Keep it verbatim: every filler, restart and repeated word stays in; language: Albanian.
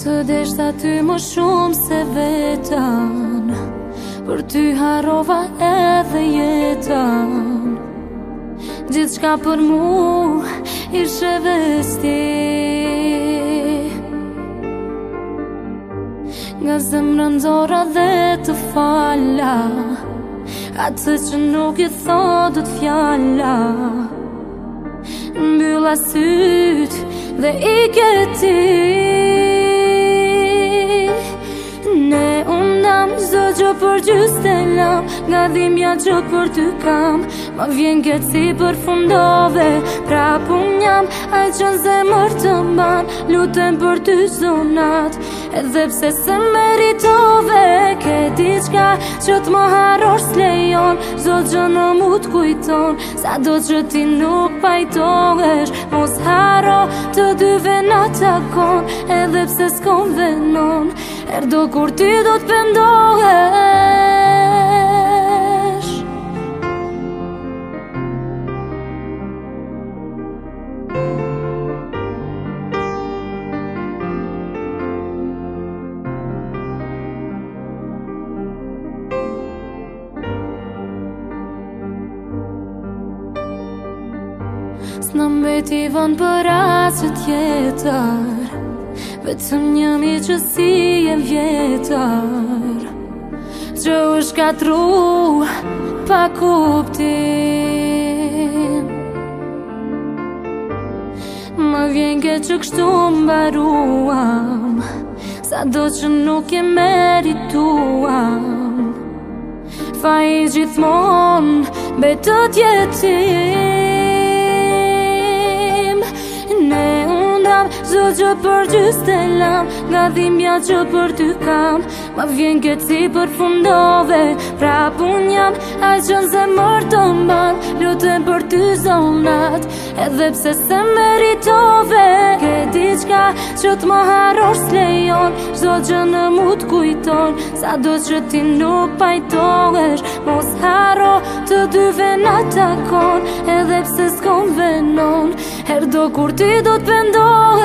Të deshta ty më shumë se vetan, për ty harrova edhe jetën. Gjithë shka për mu ishe vesti, nga zemrën zora dhe të falla, atë që nuk i thotët fjalla. Mbylla syt dhe i këti, ne undam zdo që për gjyste lam, nga dhimbja që për ty kam. Ma vjen këtë si përfundove, prap unë jam aj që në zemër të mban. Lutem për ty zonat, edhe pse se meritove. Ke diçka që t'më harrosh s'lejon, zot që në mu t'kujton, sa do që ti nuk pajtohesh. Mos harro të dyve na takon, edhe pse s'kon venon, erdo kur ti do t'pendohesh. S'na mbeti vën për asë tjetër, vetëm një mi që si e vjetër, që është katru pa kuptim. Më vjen ke që kështu mbaruam, sa do që nuk e merituam. Fa i gjithmon betët jetim. Ne undam zot që për gjyste lam, nga dhimbja që për ty kam. Ma vjen këtë si përfundove, prap unë jam aj që në zemër të mban. Lutem për ty zonat, edhe pse se meritove. Ke diçka që t'më harrosh s'lejon, zot që në mu t'kujton, sa do që ti nuk pajtohesh. Mos harro të dyve na takon, edhe pse s'kon venon, erdo kur ti do t'pendohesh.